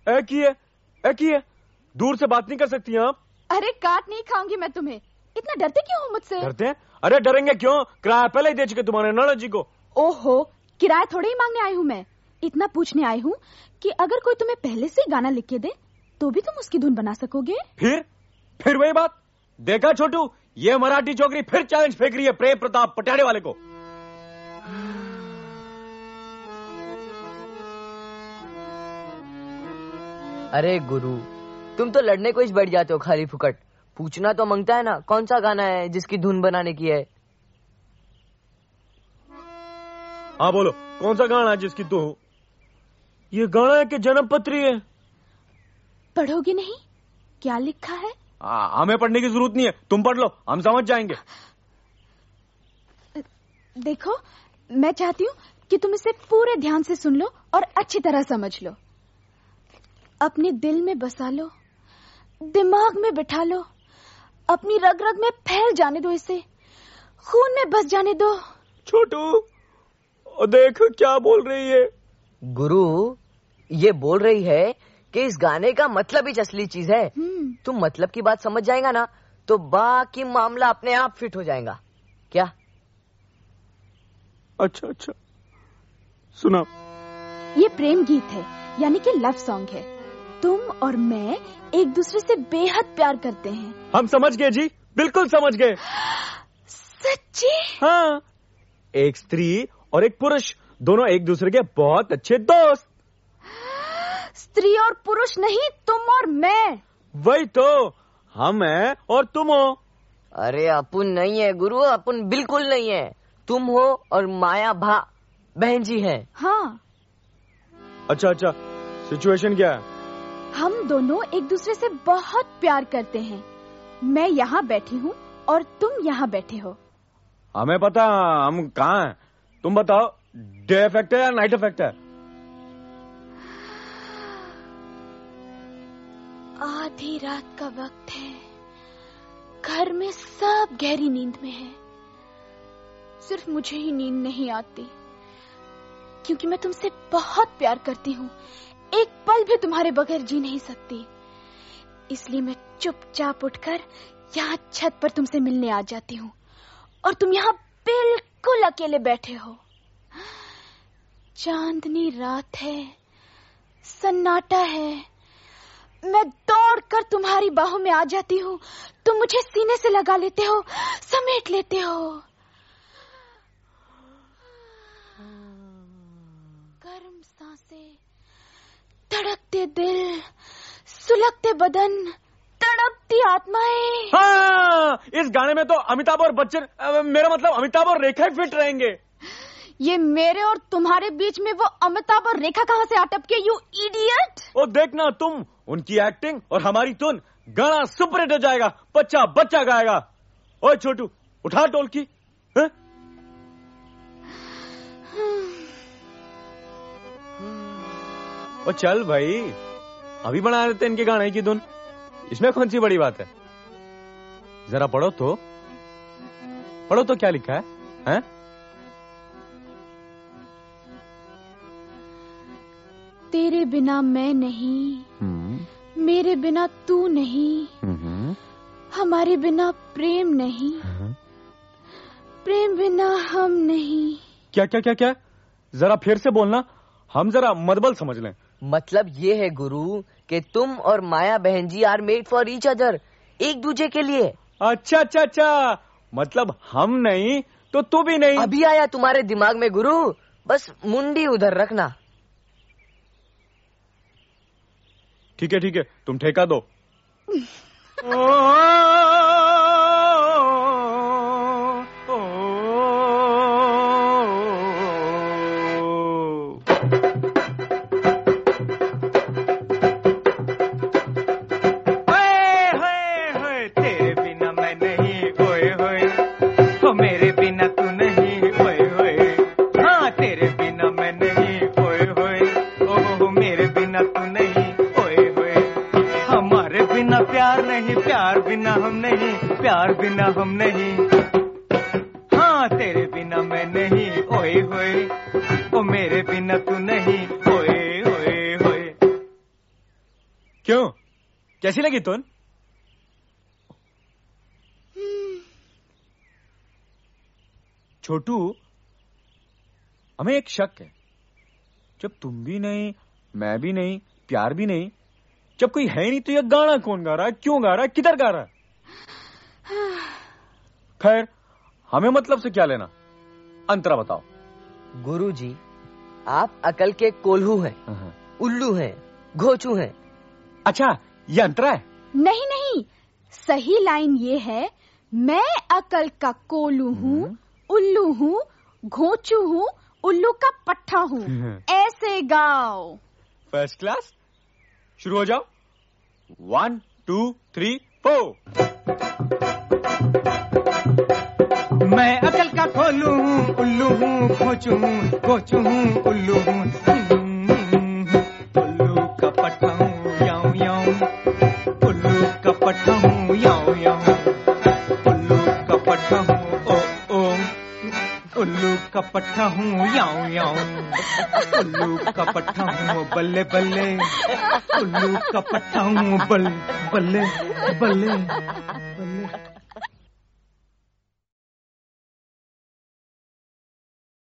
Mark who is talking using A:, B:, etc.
A: एक ही है, दूर से बात नहीं कर सकती आप?
B: अरे काट नहीं खाऊंगी मैं तुम्हें, इतना डरते क्यों हो मुझसे?
A: डरते हैं? अरे डरेंगे क्यों, किराया पहले ही दे चुके तुम्हारे नौना जी को।
B: ओहो, किराया थोड़े ही मांगने आई हूँ मैं, इतना पूछने आई हूँ कि अगर कोई तुम्हें पहले से गाना लिख के दे तो भी तुम उसकी धुन बना सकोगे?
A: फिर वही बात, देखा छोटू, ये मराठी छोकरी फिर चैलेंज फेंक रही है प्रेम प्रताप पटियाले वाले को।
C: अरे गुरु, तुम तो लड़ने को ही बैठ जाते हो खाली फुकट। पूछना तो मांगता है ना, कौन सा गाना है जिसकी धुन बनाने की है?
A: हाँ बोलो, कौन सा गाना है जिसकी तू? ये गाना है कि जन्म पत्री है?
B: पढ़ोगे नहीं? क्या लिखा है?
A: हमें पढ़ने की जरूरत नहीं है, तुम पढ़ लो, हम समझ जाएंगे।
B: देखो, मैं चाहती हूँ कि तुम इसे पूरे ध्यान से सुन लो और अच्छी तरह समझ लो। अपने दिल में बसा लो, दिमाग में बिठा लो, अपनी रग रग में फैल जाने दो, इसे खून में बस जाने दो।
A: छोटू देख क्या बोल रही है।
C: गुरु, ये बोल रही है कि इस गाने का मतलब ही असली चीज है। तुम मतलब की बात समझ जाएगा ना तो बाकी मामला अपने आप फिट हो जाएगा। क्या?
A: अच्छा सुना।
B: ये प्रेम गीत है, यानी कि लव सॉन्ग है। तुम और मैं एक दूसरे से बेहद प्यार करते हैं।
A: हम समझ गए जी, बिल्कुल समझ गए।
B: सच्ची?
A: हाँ, एक स्त्री और एक पुरुष, दोनों एक दूसरे के बहुत अच्छे दोस्त।
B: स्त्री और पुरुष नहीं, तुम और मैं।
A: वही तो, हम हैं और तुम हो।
C: अरे अपुन नहीं है गुरु, अपुन बिल्कुल नहीं है। तुम हो और माया बहन जी है।
B: हाँ।
A: अच्छा, सिचुएशन क्या है?
B: हम दोनों एक दूसरे से बहुत प्यार करते हैं। मैं यहाँ बैठी हूँ और तुम यहाँ बैठे हो।
A: हमें पता हम कहाँ हैं। तुम बताओ, डे इफेक्ट है या नाइट इफेक्ट है?
B: आधी रात का वक्त है, घर में सब गहरी नींद में है, सिर्फ मुझे ही नींद नहीं आती, क्योंकि मैं तुमसे बहुत प्यार करती हूँ। एक पल भी तुम्हारे बगैर जी नहीं सकती। इसलिए मैं चुपचाप उठकर यहाँ छत पर तुमसे मिलने आ जाती हूँ और तुम यहाँ बिल्कुल अकेले बैठे हो। चांदनी रात है, सन्नाटा है। मैं दौड़कर तुम्हारी बाहों में आ जाती हूँ, तुम मुझे सीने से लगा लेते हो, समेट लेते हो। गर्म सांसें, धड़कते दिल, सुलगते बदन, तड़पती आत्माएं।
A: हाँ, इस गाने में तो अमिताभ और बच्चन, मेरा मतलब अमिताभ और रेखा ही फिट रहेंगे।
B: ये मेरे और तुम्हारे बीच में वो अमिताभ और रेखा कहाँ से आटपके, यू इडियट।
A: ओ देखना तुम, उनकी एक्टिंग और हमारी धुन, गाना सुपर हिट हो जाएगा, बच्चा बच्चा गाएगा। ओए छोटू, उठा ढोलकी। ओ चल भाई, अभी बना देते इनके गाने की धुन, इसमें कौन सी बड़ी बात है। जरा पढ़ो तो क्या लिखा है, हैं?
B: तेरे बिना मैं नहीं, मेरे बिना तू नहीं, हमारे बिना प्रेम नहीं, प्रेम बिना हम नहीं।
A: क्या? जरा फिर से बोलना, हम जरा मदबल समझ लें।
C: मतलब ये है गुरु कि तुम और माया बहन ji are made for each other, एक दूसरे के लिए।
A: अच्छा, मतलब हम नहीं तो तू भी नहीं।
C: अभी आया तुम्हारे दिमाग में गुरु, बस मुंडी उधर रखना।
A: ठीक है, तुम ठेका दो।
D: प्यार बिना हम नहीं, हाँ तेरे बिना मैं नहीं, ओए होए, ओ मेरे बिना तू नहीं, ओए होए होए।
A: क्यों, कैसी लगी तुन? छोटू, हमें एक शक है। जब तुम भी नहीं, मैं भी नहीं, प्यार भी नहीं, जब कोई है नहीं तो यह गाना कौन गा रहा है, क्यों गा रहा है, किधर गा रहा है? खैर, हमें मतलब से क्या लेना, अंतरा बताओ।
C: गुरुजी, आप अकल के कोल्हू हैं, उल्लू हैं, घोचू हैं।
A: अच्छा, ये अंतरा है?
B: नहीं नहीं, सही लाइन ये है, मैं अकल का कोल्हू हूँ, उल्लू हूँ, घोचू हूँ, उल्लू का पट्टा हूँ। ऐसे गाओ।
A: First class. शुरू हो जाओ। 1 2 3 4।
D: मैं अकल का कोल्हू हूँ, उल्लू हूँ, घोचू हूँ, घोचू हूँ, उल्लू हूँ, उल्लू का पट्टा हूँ, याऊ याऊ, उल्लू का पट्टा हूँ, याऊ याऊ, उल्लू का पट्टा हूँ, ओ ओ, उल्लू का पट्टा हूँ, याऊ याऊ, उल्लू का पट्टा हूँ, बल्ले बल्ले, उल्लू का पट्टा हूँ, बल्ले बल्ले बल्ले।